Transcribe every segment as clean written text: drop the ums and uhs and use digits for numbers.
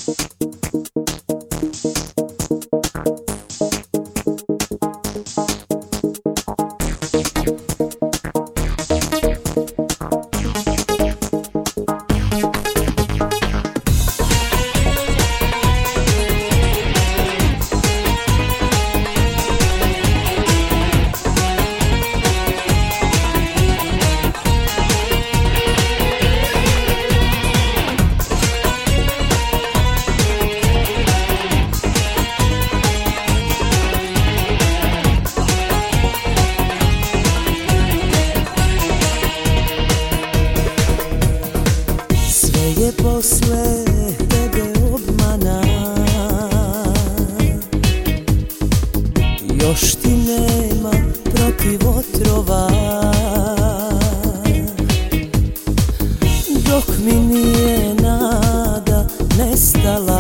Je posle tebe obmana, još ti nema protiv otrova, dok mi nije nada nestala.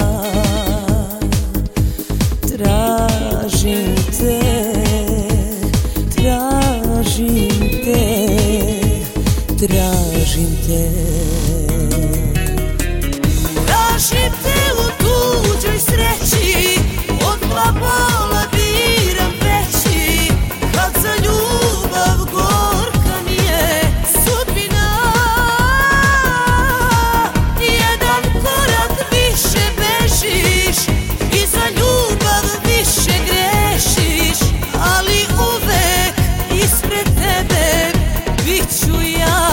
Tražim te, tražim te, tražim te. Tražim te u tuđoj sreći, od glabola biram veći, kad za ljubav gorka mi je sudbina. Jedan korak više bežiš i za ljubav više grešiš, ali uvek ispred tebe bit ću ja.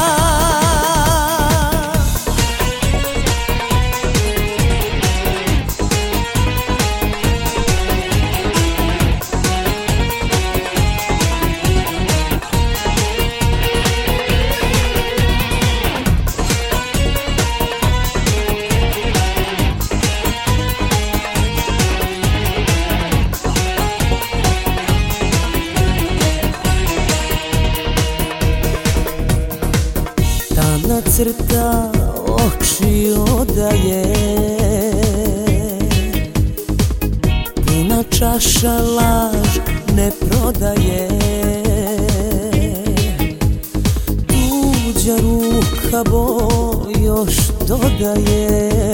Tamna crta oči odaje, puna čaša laž ne prodaje. Tuđa ruka bol još dodaje.